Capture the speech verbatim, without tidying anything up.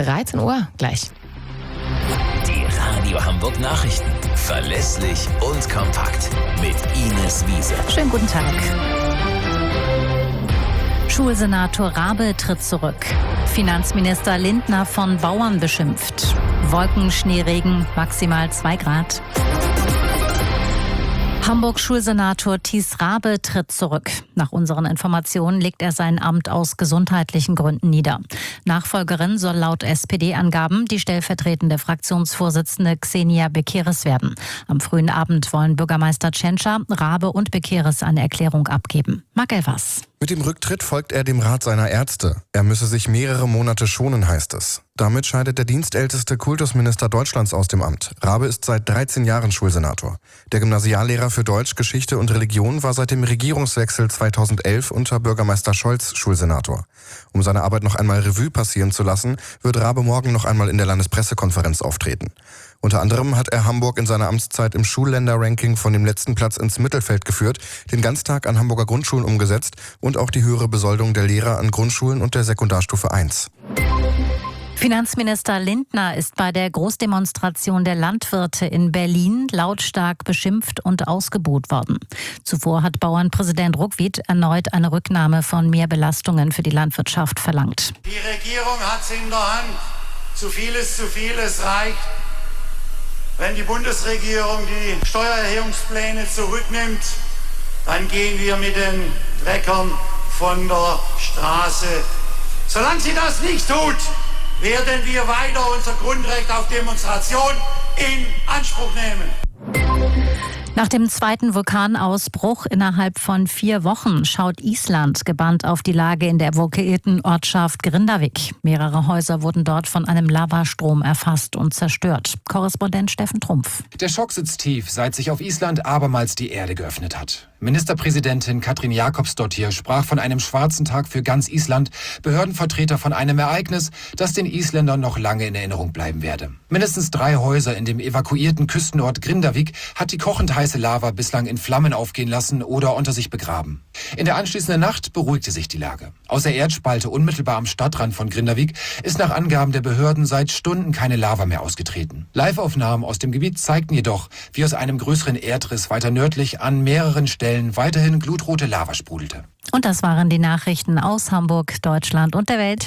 dreizehn Uhr gleich. Die Radio Hamburg Nachrichten. Verlässlich und kompakt. Mit Ines Wiese. Schönen guten Tag. Schulsenator Rabe tritt zurück. Finanzminister Lindner von Bauern beschimpft. Wolken, Schneeregen, maximal zwei Grad. Hamburg-Schulsenator Thies Rabe tritt zurück. Nach unseren Informationen legt er sein Amt aus gesundheitlichen Gründen nieder. Nachfolgerin soll laut S P D-Angaben die stellvertretende Fraktionsvorsitzende Xenia Bekeres werden. Am frühen Abend wollen Bürgermeister Tschentscher, Rabe und Bekeres eine Erklärung abgeben. Marc Elvers. Mit dem Rücktritt folgt er dem Rat seiner Ärzte. Er müsse sich mehrere Monate schonen, heißt es. Damit scheidet der dienstälteste Kultusminister Deutschlands aus dem Amt. Rabe ist seit dreizehn Jahren Schulsenator. Der Gymnasiallehrer für Deutsch, Geschichte und Religion war seit dem Regierungswechsel zweitausendelf unter Bürgermeister Scholz Schulsenator. Um seine Arbeit noch einmal Revue passieren zu lassen, wird Rabe morgen noch einmal in der Landespressekonferenz auftreten. Unter anderem hat er Hamburg in seiner Amtszeit im Schulländer-Ranking von dem letzten Platz ins Mittelfeld geführt, den Ganztag an Hamburger Grundschulen umgesetzt und auch die höhere Besoldung der Lehrer an Grundschulen und der Sekundarstufe eins. Finanzminister Lindner ist bei der Großdemonstration der Landwirte in Berlin lautstark beschimpft und ausgebuht worden. Zuvor hat Bauernpräsident Ruckwied erneut eine Rücknahme von Mehrbelastungen für die Landwirtschaft verlangt. Die Regierung hat es in der Hand. Zu viel ist zu viel, es reicht. Wenn die Bundesregierung die Steuererhöhungspläne zurücknimmt, dann gehen wir mit den Treckern von der Straße. Solange sie das nicht tut, werden wir weiter unser Grundrecht auf Demonstration in Anspruch nehmen. Nach dem zweiten Vulkanausbruch innerhalb von vier Wochen schaut Island gebannt auf die Lage in der evakuierten Ortschaft Grindavik. Mehrere Häuser wurden dort von einem Lavastrom erfasst und zerstört. Korrespondent Steffen Trumpf. Der Schock sitzt tief, seit sich auf Island abermals die Erde geöffnet hat. Ministerpräsidentin Katrín Jakobsdóttir sprach von einem schwarzen Tag für ganz Island, Behördenvertreter von einem Ereignis, das den Isländern noch lange in Erinnerung bleiben werde. Mindestens drei Häuser in dem evakuierten Küstenort Grindavik hat die kochend heiße Lava bislang in Flammen aufgehen lassen oder unter sich begraben. In der anschließenden Nacht beruhigte sich die Lage. Aus der Erdspalte unmittelbar am Stadtrand von Grindavik ist nach Angaben der Behörden seit Stunden keine Lava mehr ausgetreten. Live-Aufnahmen aus dem Gebiet zeigten jedoch, wie aus einem größeren Erdriss weiter nördlich an mehreren Stellen weiterhin glutrote Lava sprudelte. Und das waren die Nachrichten aus Hamburg, Deutschland und der Welt.